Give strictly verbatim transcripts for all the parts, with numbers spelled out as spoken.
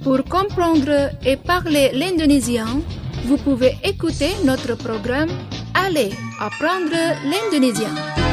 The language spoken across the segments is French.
Pour comprendre et parler l'indonésien, vous pouvez écouter notre programme Allez apprendre l'indonésien.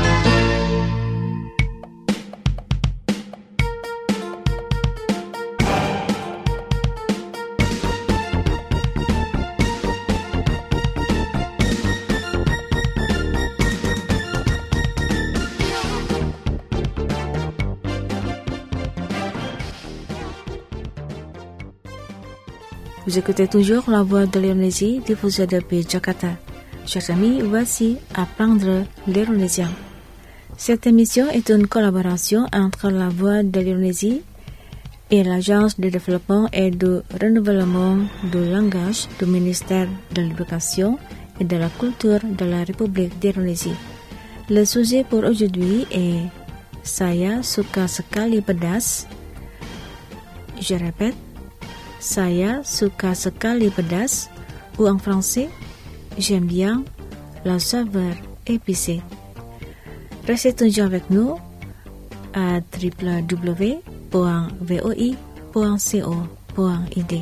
Vous écoutez toujours la voix de l'Indonésie diffusée depuis Jakarta. Chers amis, voici Apprendre l'Indonésien. Cette émission est une collaboration entre la voix de l'Indonésie et l'Agence de développement et de renouvellement du langage du ministère de l'Éducation et de la Culture de la République d'Indonésie. Le sujet pour aujourd'hui est Saya suka sekali pedas. Je répète. Saya suka sekali pedas, ou en français, j'aime bien la saveur épicée. Restez toujours avec nous à w w w point voi point co point i d.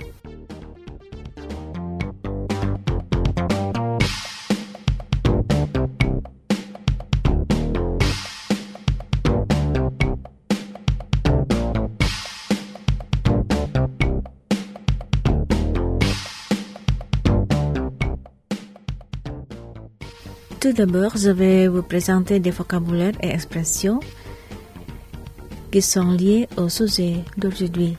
Tout d'abord, je vais vous présenter des vocabulaires et expressions qui sont liés au sujet d'aujourd'hui.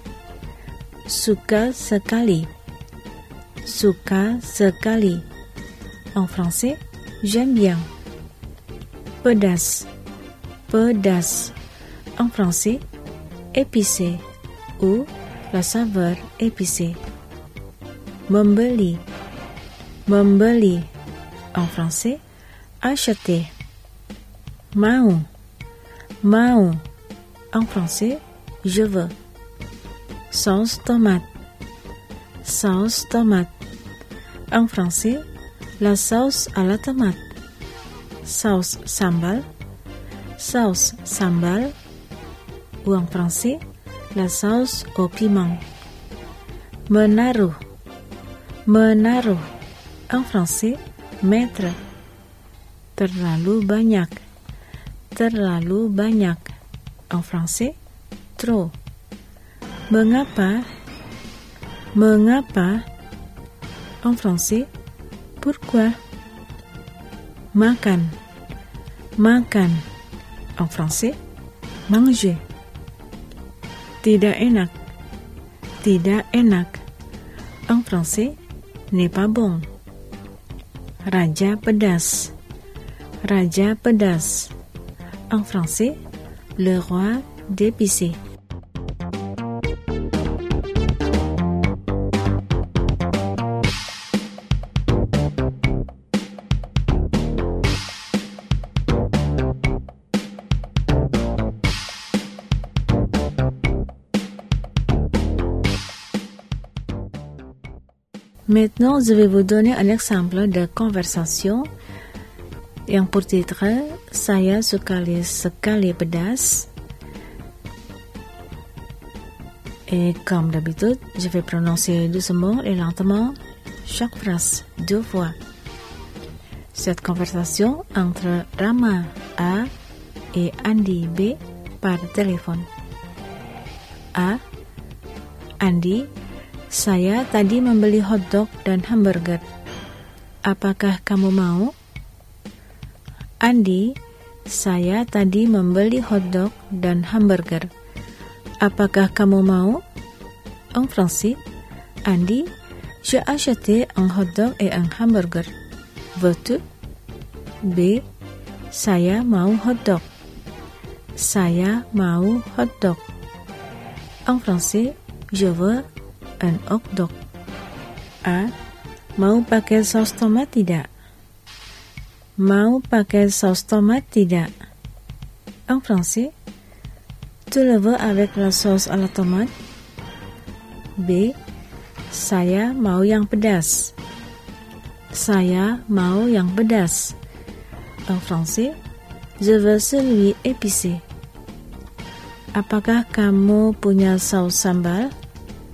Suka sekali. Suka sekali. En français, j'aime bien. Pedas. Pedas. En français, épicé ou la saveur épicée. Membeli. Membeli. En français, acheter. Mau. Mau. En français, je veux. Sauce tomate. Sauce tomate. En français, la sauce à la tomate. Sauce sambal. Sauce sambal. Ou en français, la sauce au piment. Menaruh. Menaruh. En français, mettre. Terlalu banyak. Terlalu banyak. En français, trop. Mengapa? Mengapa? En français, pourquoi? Makan. Makan. En français, manger. Tidak enak. Tidak enak. En français, n'est pas bon. Raja pedas. Raja pedas. En français, le roi d'épicé. Maintenant, je vais vous donner un exemple de conversation yang pour titre Saya sekali sekali pedas. Et comme d'habitude, je vais prononcer doucement et lentement chaque phrase deux fois. Cette conversation entre Rama A et Andi B par téléphone. A. Andi, saya tadi membeli hotdog dan hamburger. Apakah kamu mau? Andi, saya tadi membeli hotdog dan hamburger. Apakah kamu mau? En français, Andi, j'ai acheté un hotdog et un hamburger. Veux-tu? B. Saya mau hotdog. Saya mau hotdog. En français, je veux un hotdog. A. Mau pakai saus tomat tidak? Mau pakai saus tomat tidak? En français, tu le veux avec la sauce à la tomate? B. Saya mau yang pedas. Saya mau yang pedas. En français, je veux celui épicé. Apakah kamu punya saus sambal?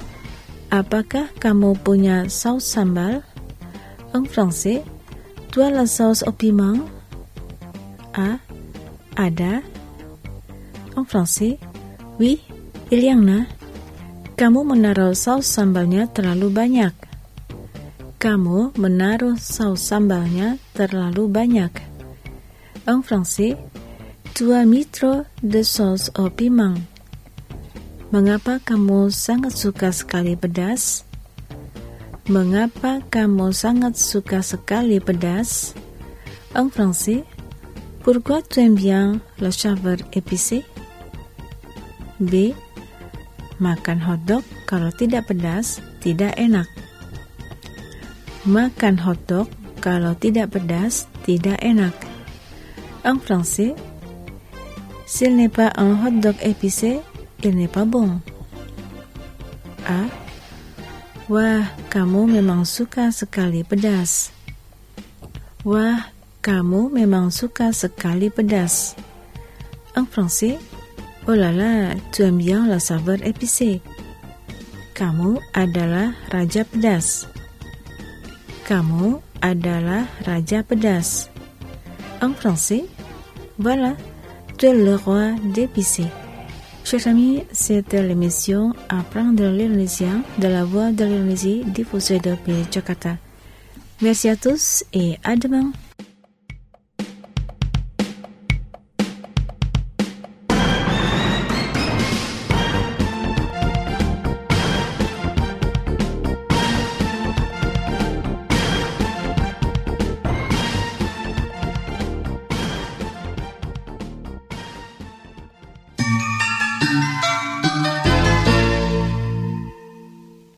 Apakah kamu punya saus sambal? En français, tu as la sauce au piment? A. Ada. En français, oui, il y en a. Kamu menaruh saus sambalnya terlalu banyak. Kamu menaruh saus sambalnya terlalu banyak. En français, tu as mis trop de sauce au piment. Mengapa kamu sangat suka sekali pedas? Mengapa kamu sangat suka sekali pedas? En français, pourquoi tu aimes bien la saveur épicée? B. Makan hotdog kalau tidak pedas tidak enak. Makan hotdog kalau tidak pedas tidak enak. En français, s'il n'est pas un hotdog épicé, il n'est pas bon. A. Wah, kamu memang suka sekali pedas. Wah, kamu memang suka sekali pedas. En français, oh là là, tu aimes bien la saveur épicée. Kamu adalah raja pedas. Kamu adalah raja pedas. En français, voilà, tu es le roi d'épicé. Chers amis, c'était l'émission Apprendre l'indonésien de la voix de l'Indonésie diffusée depuis Jakarta. Merci à tous et à demain.